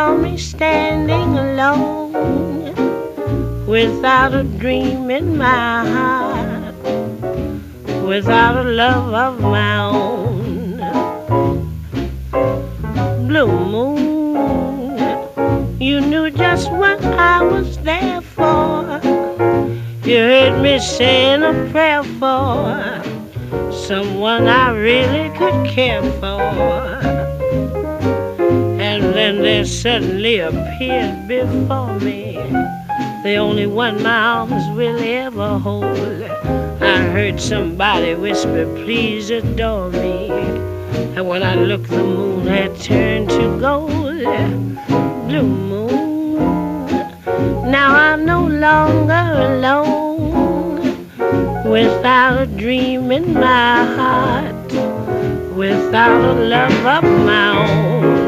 saw me standing alone, without a dream in my heart, without a love of my own. Blue moon, you knew just what I was there for. You heard me saying a prayer for someone I really could care for. And then there suddenly appeared before me the only one my arms will ever hold. I heard somebody whisper, please adore me. And when I looked, the moon had turned to gold. Blue moon, now I'm no longer alone, without a dream in my heart, without a love of my own.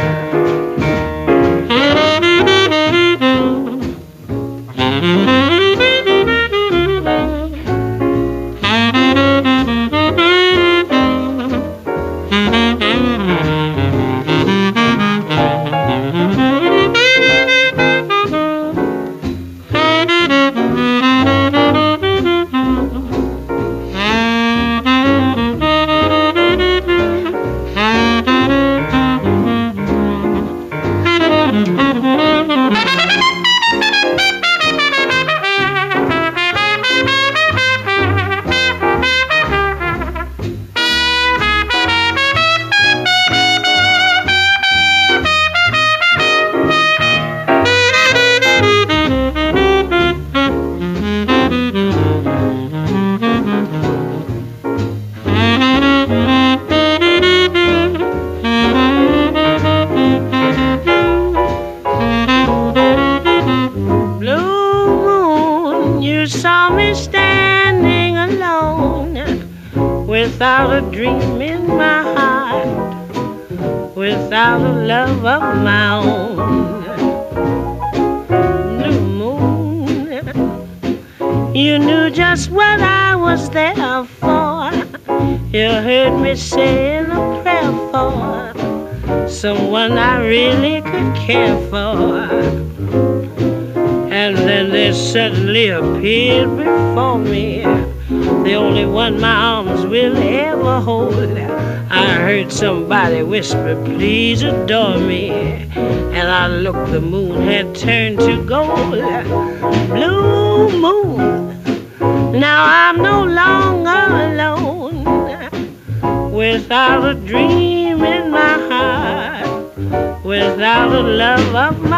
Without a dream in my heart, without a love of my own. Blue moon, you knew just what I was there for. You heard me saying a prayer for someone I really could care for. And then there suddenly appeared before me the only one my arms will ever hold. I heard somebody whisper, please adore me. And I looked, the moon had turned to gold. Blue moon, now I'm no longer alone, without a dream in my heart, without a love of